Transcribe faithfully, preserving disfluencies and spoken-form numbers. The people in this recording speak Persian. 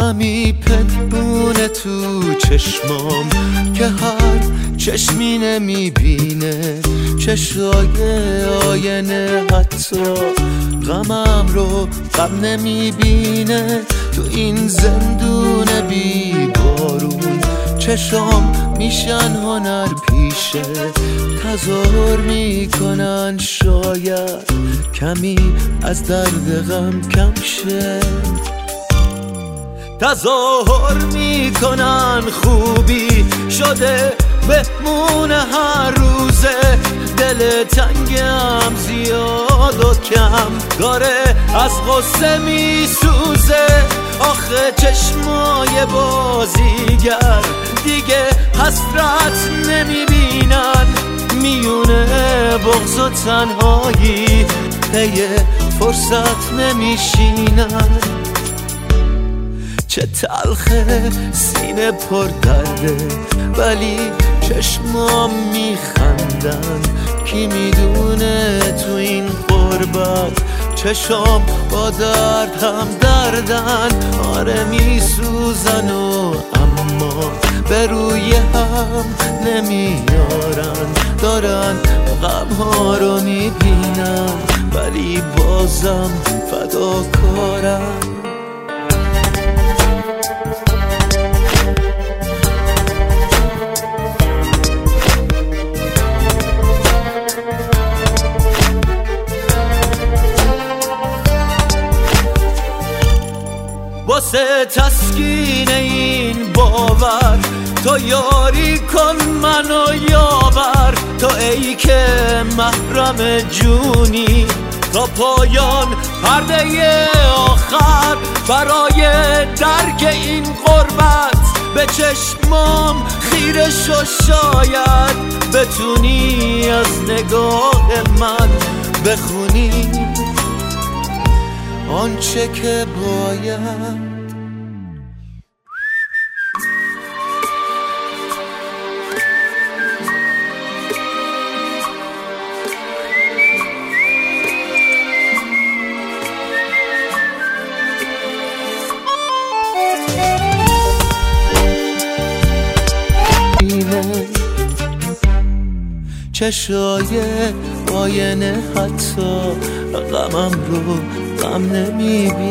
غمی پنهونه تو چشمام که هر چشمی نمیبینه، چشای آینه حتی غمم رو غم نمیبینه. تو این زندون بی بارون چشام میشن هنر پیشه، تظاهر میکنن شاید کمی از درد غم کم شه. تظاهر میکنن خوبی شده بهمون هر روزه، دل تنگم زیاد و کم داره از غصه میسوزه. آخه چشمای بازیگر دیگه حسرت نمیبینن، میونه بغض و تنهایی پی فرصت نمیشینن. چه تلخه سینه پر درده ولی چشمام میخندن، کی میدونه تو این غربت چشام با درد هم دردن. آره میسوزن و اما به روی هم نمیارن، دارن غم ها رو میبینن ولی بازم فداکارن. واسه تسکین این باور تو یاری کن منو یاور، تو ای که محرم جونی تا پایان پرده آخر. برای درک این غربت به چشمام خیره شو، شاید بتونی از نگاه من بخونی آنچه که باید. چشای آینه حتی غمم رو غم نمیبینه.